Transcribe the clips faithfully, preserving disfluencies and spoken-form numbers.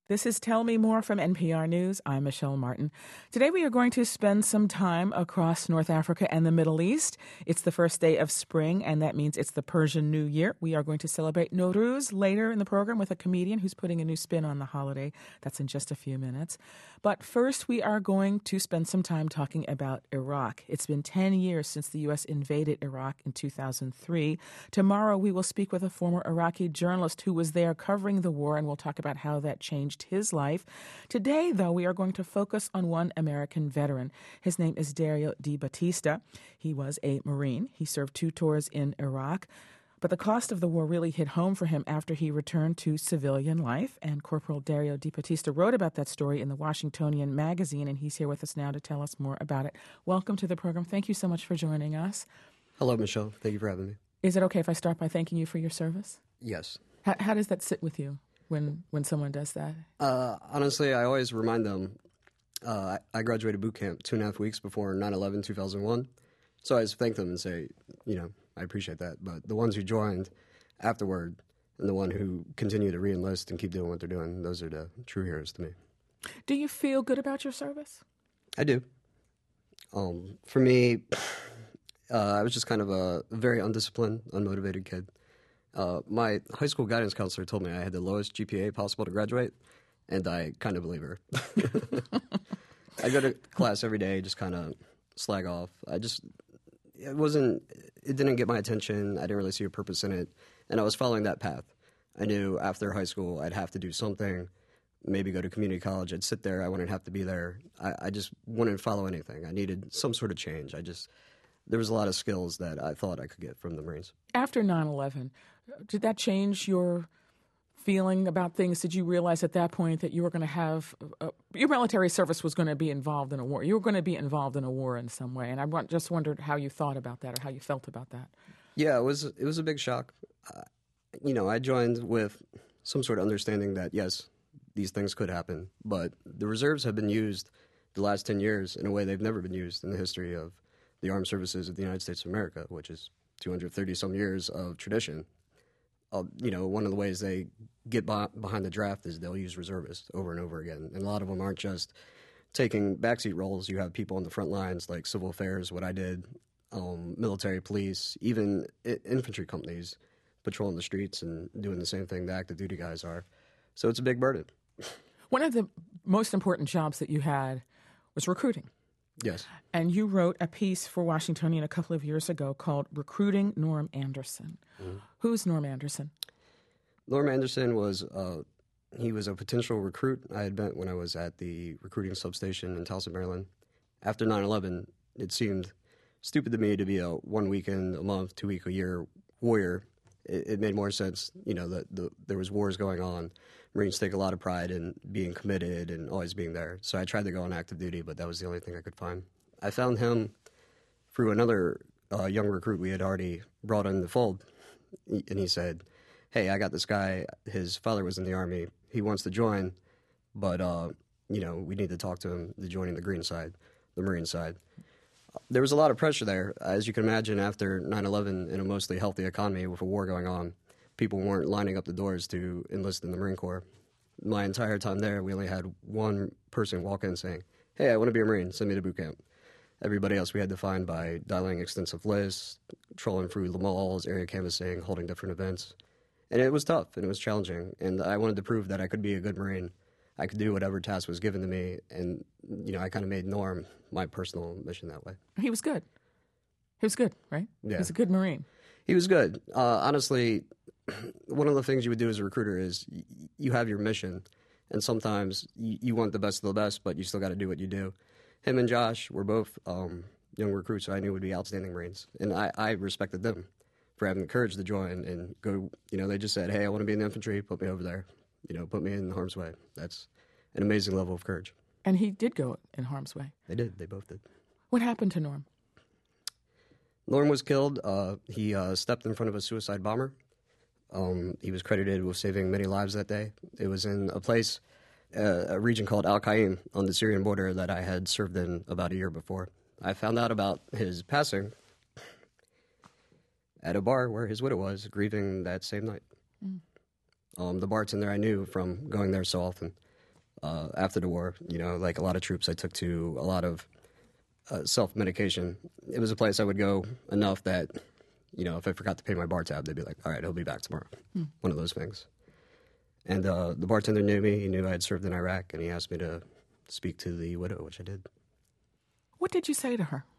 This is Tell Me More from N P R News. I'm Michelle Martin. Today we are going to spend some time across North Africa and the Middle East. It's the first day of spring, and that means it's the Persian New Year. We are going to celebrate Nowruz later in the program with a comedian who's putting a new spin on the holiday. That's in just a few minutes. But first, we are going to spend some time talking about Iraq. It's been ten years since the U S invaded Iraq in two thousand three. Tomorrow, we will speak with a former Iraqi journalist who was there covering the war, and we'll talk about how that changed his life. Today, though, we are going to focus on one American veteran. His name is Dario Di Battista. He was a Marine. He served two tours in Iraq. But the cost of the war really hit home for him after he returned to civilian life. And Corporal Dario Di Battista wrote about that story in the Washingtonian magazine, and he's here with us now to tell us more about it. Welcome to the program. Thank you so much for joining us. Hello, Michelle. Thank you for having me. Is it okay if I start by thanking you for your service? Yes. How, how does that sit with you when when someone does that? Uh, honestly, I always remind them, uh, I, I graduated boot camp two and a half weeks before nine eleven, two thousand one. So I just thank them and say, you know, I appreciate that. But the ones who joined afterward and the one who continue to re-enlist and keep doing what they're doing, those are the true heroes to me. Do you feel good about your service? I do. Um, for me, uh, I was just kind of a very undisciplined, unmotivated kid. Uh, my high school guidance counselor told me I had the lowest G P A possible to graduate, and I kind of believe her. I go to class every day, just kind of slag off. I just, it wasn't, it didn't get my attention. I didn't really see a purpose in it, and I was following that path. I knew after high school I'd have to do something, maybe go to community college. I'd sit there. I wouldn't have to be there. I, I just wouldn't follow anything. I needed some sort of change. I just, there was a lot of skills that I thought I could get from the Marines. After nine eleven, did that change your feeling about things? Did you realize at that point that you were going to have, uh, your military service was going to be involved in a war? You were going to be involved in a war in some way, and I want, just wondered how you thought about that or how you felt about that. Yeah, it was, it was a big shock. Uh, you know, I joined with some sort of understanding that, yes, these things could happen, but the reserves have been used the last ten years in a way they've never been used in the history of the armed services of the United States of America, which is two hundred thirty some years of tradition. Uh, you know, one of the ways they get by, behind the draft is they'll use reservists over and over again. And a lot of them aren't just taking backseat roles. You have people on the front lines like civil affairs, what I did, um, military, police, even I- infantry companies patrolling the streets and doing the same thing the active duty guys are. So it's a big burden. One of the most important jobs that you had was recruiting. Yes. And you wrote a piece for Washingtonian a couple of years ago called Recruiting Norm Anderson. Mm-hmm. Who's Norm Anderson? Norm Anderson was, uh, he was a potential recruit I had met when I was at the recruiting substation in Towson, Maryland. After nine eleven, it seemed stupid to me to be a one weekend, a month, two week a year warrior. It, it made more sense, you know, that the, there was wars going on. Marines take a lot of pride in being committed and always being there. So I tried to go on active duty, but that was the only thing I could find. I found him through another uh, young recruit we had already brought in the fold. And he said, hey, I got this guy. His father was in the Army. He wants to join, but, uh, you know, we need to talk to him to joining the green side, the Marine side. There was a lot of pressure there. As you can imagine, after nine eleven, in a mostly healthy economy with a war going on, people weren't lining up the doors to enlist in the Marine Corps. My entire time there, we only had one person walk in saying, hey, I want to be a Marine, send me to boot camp. Everybody else we had to find by dialing extensive lists, trolling through the malls, area canvassing, holding different events. And it was tough, and it was challenging, and I wanted to prove that I could be a good Marine. I could do whatever task was given to me, and, you know, I kind of made Norm my personal mission that way. He was good. He was good, right? Yeah. He was a good Marine. He was good. Uh, honestly, one of the things you would do as a recruiter is y- you have your mission, and sometimes y- you want the best of the best, but you still got to do what you do. Him and Josh were both um, young recruits who I knew would be outstanding Marines, and I, I respected them for having the courage to join and go. You know, they just said, hey, I want to be in the infantry, put me over there. You know, put me in harm's way. That's an amazing level of courage. And he did go in harm's way. They did. They both did. What happened to Norm? Norm was killed. Uh, he uh, stepped in front of a suicide bomber. Um, he was credited with saving many lives that day. It was in a place, uh, a region called Al-Qaim on the Syrian border that I had served in about a year before. I found out about his passing at a bar where his widow was grieving that same night. Mm. Um, the bartender I knew from going there so often. uh, after the war. You know, like a lot of troops, I took to a lot of uh, self-medication. It was a place I would go enough that, you know, if I forgot to pay my bar tab, they'd be like, all right, he'll be back tomorrow. Hmm. One of those things. And uh, the bartender knew me. He knew I had served in Iraq, and he asked me to speak to the widow, which I did. What did you say to her?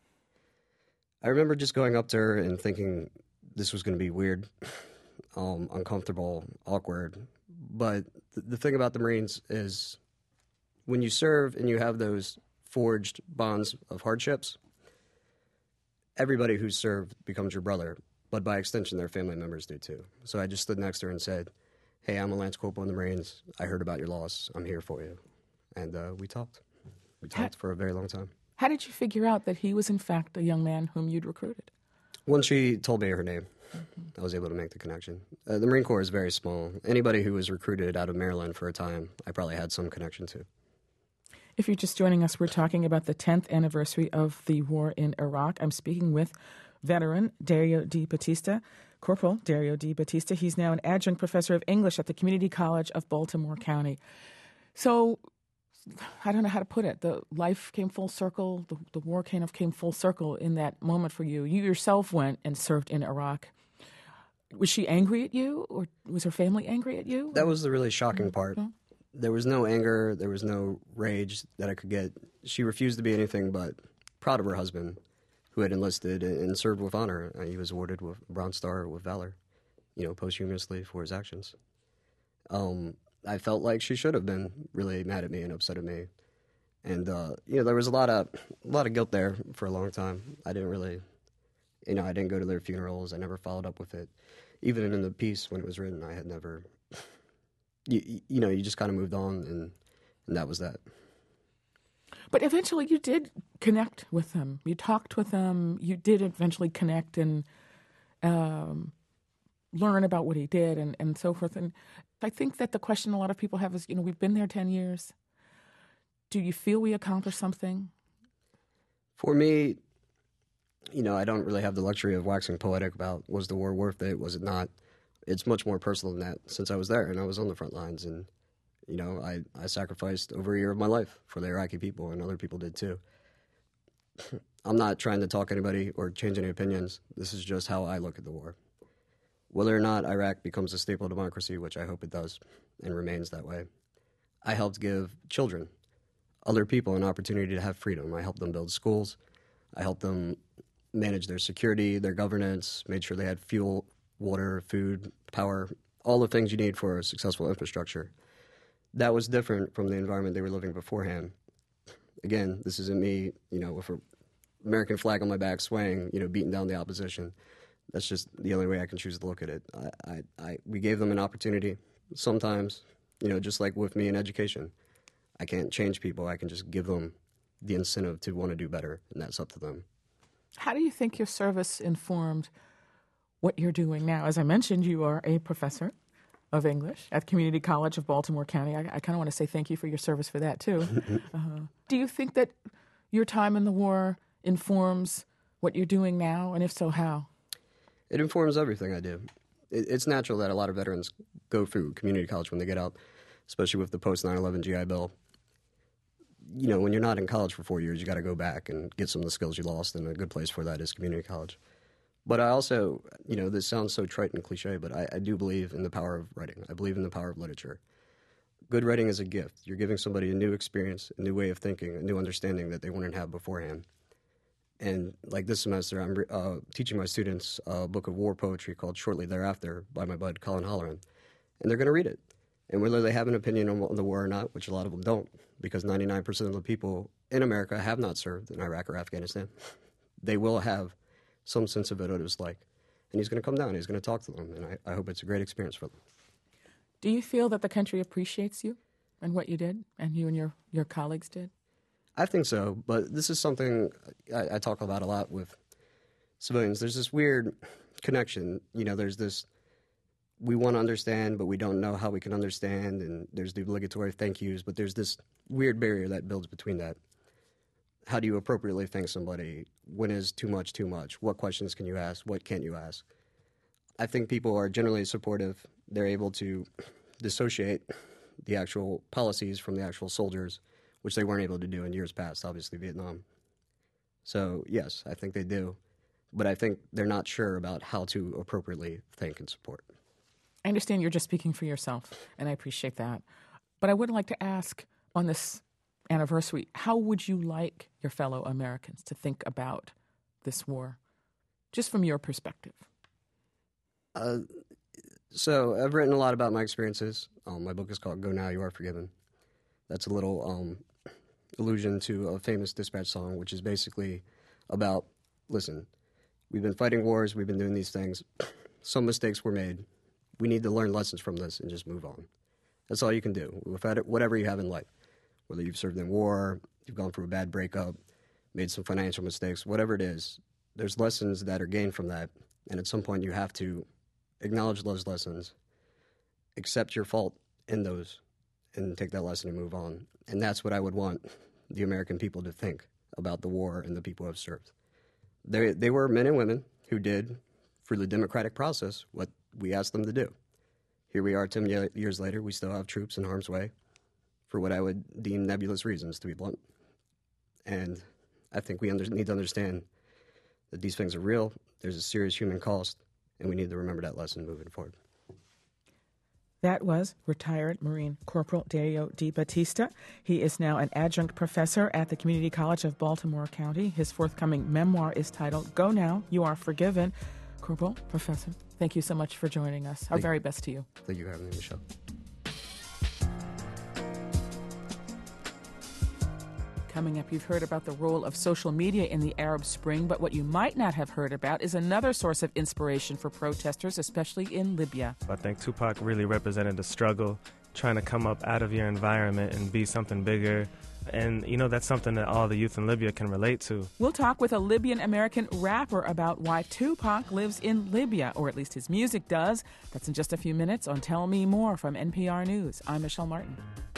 I remember just going up to her and thinking this was going to be weird, um, uncomfortable, awkward. But th- the thing about the Marines is when you serve and you have those forged bonds of hardships, everybody who's served becomes your brother, but by extension, their family members do too. So I just stood next to her and said, hey, I'm a Lance Corporal in the Marines. I heard about your loss. I'm here for you. And uh, we talked. We talked how, for a very long time. How did you figure out that he was, in fact, a young man whom you'd recruited? Once she told me her name, mm-hmm. I was able to make the connection. Uh, the Marine Corps is very small. Anybody who was recruited out of Maryland for a time, I probably had some connection to. If you're just joining us, we're talking about the tenth anniversary of the war in Iraq. I'm speaking with veteran Dario Di Battista, Corporal Dario Di Battista. He's now an adjunct professor of English at the Community College of Baltimore County. So, I don't know how to put it. The life came full circle. The, the war kind of came full circle in that moment for you. You yourself went and served in Iraq. Was she angry at you, or was her family angry at you? That was the really shocking part. Mm-hmm. There was no anger. There was no rage that I could get. She refused to be anything but proud of her husband, who had enlisted and served with honor. He was awarded with Bronze Star with Valor, you know, posthumously for his actions. Um, I felt like she should have been really mad at me and upset at me. And, uh, you know, there was a lot of a lot of guilt there for a long time. I didn't really, you know, I didn't go to their funerals. I never followed up with it. Even in the piece when it was written, I had never, you, you know, you just kind of moved on, and, and that was that. But eventually you did connect with them. You talked with them. You did eventually connect and um, learn about what he did and, and so forth. And I think that the question a lot of people have is, you know, we've been there ten years. Do you feel we accomplished something? For me, you know, I don't really have the luxury of waxing poetic about was the war worth it, was it not? It's much more personal than that since I was there and I was on the front lines. And, you know, I, I sacrificed over a year of my life for the Iraqi people, and other people did too. I'm not trying to talk anybody or change any opinions. This is just how I look at the war. Whether or not Iraq becomes a staple democracy, which I hope it does and remains that way, I helped give children, other people, an opportunity to have freedom. I helped them build schools. I helped them manage their security, their governance, made sure they had fuel, water, food, power, all the things you need for a successful infrastructure. That was different from the environment they were living beforehand. Again, this isn't me, you know, with an American flag on my back swaying, you know, beating down the opposition. That's just the only way I can choose to look at it. I, I, I, we gave them an opportunity. Sometimes, you know, just like with me in education, I can't change people. I can just give them the incentive to want to do better, and that's up to them. How do you think your service informed what you're doing now? As I mentioned, you are a professor of English at Community College of Baltimore County. I, I kind of want to say thank you for your service for that, too. uh, do you think that your time in the war informs what you're doing now, and if so, how? It informs everything I do. It, it's natural that a lot of veterans go through community college when they get out, especially with the post nine eleven G I Bill. You know, when you're not in college for four years, you got to go back and get some of the skills you lost, and a good place for that is community college. But I also, you know, this sounds so trite and cliche, but I, I do believe in the power of writing. I believe in the power of literature. Good writing is a gift. You're giving somebody a new experience, a new way of thinking, a new understanding that they wouldn't have beforehand. And like this semester, I'm uh, teaching my students a book of war poetry called Shortly Thereafter by my bud Colin Holloran. And they're going to read it. And whether they have an opinion on the war or not, which a lot of them don't, because ninety-nine percent of the people in America have not served in Iraq or Afghanistan, they will have some sense of what it was like. And he's going to come down, he's going to talk to them, and I, I hope it's a great experience for them. Do you feel that the country appreciates you and what you did, and you and your, your colleagues did? I think so, but this is something I, I talk about a lot with civilians. There's this weird connection. You know, there's this, we want to understand, but we don't know how we can understand, and there's the obligatory thank yous, but there's this weird barrier that builds between that. How do you appropriately thank somebody? When is too much too much? What questions can you ask? What can't you ask? I think people are generally supportive. They're able to dissociate the actual policies from the actual soldiers, which they weren't able to do in years past, obviously Vietnam. So, yes, I think they do. But I think they're not sure about how to appropriately thank and support. I understand you're just speaking for yourself, and I appreciate that. But I would like to ask on this anniversary, how would you like your fellow Americans to think about this war, just from your perspective? Uh, so I've written a lot about my experiences. Um, my book is called Go Now, You Are Forgiven. That's a little um, allusion to a famous Dispatch song, which is basically about, listen, we've been fighting wars, we've been doing these things. Some mistakes were made. We need to learn lessons from this and just move on. That's all you can do, whatever you have in life. Whether you've served in war, you've gone through a bad breakup, made some financial mistakes, whatever it is, there's lessons that are gained from that. And at some point you have to acknowledge those lessons, accept your fault in those, and take that lesson and move on. And that's what I would want the American people to think about the war and the people who have served. They, they were men and women who did, through the democratic process, what we asked them to do. Here we are ten years later, we still have troops in harm's way for what I would deem nebulous reasons, to be blunt. And I think we under, need to understand that these things are real, there's a serious human cost, and we need to remember that lesson moving forward. That was retired Marine Corporal Dario Di Battista. He is now an adjunct professor at the Community College of Baltimore County. His forthcoming memoir is titled Go Now, You Are Forgiven. Corporal, Professor, thank you so much for joining us. Our thank very best to you. Thank you for having me, Michelle. Coming up, you've heard about the role of social media in the Arab Spring, but what you might not have heard about is another source of inspiration for protesters, especially in Libya. I think Tupac really represented the struggle, trying to come up out of your environment and be something bigger. And, you know, that's something that all the youth in Libya can relate to. We'll talk with a Libyan-American rapper about why Tupac lives in Libya, or at least his music does. That's in just a few minutes on Tell Me More from N P R News. I'm Michelle Martin.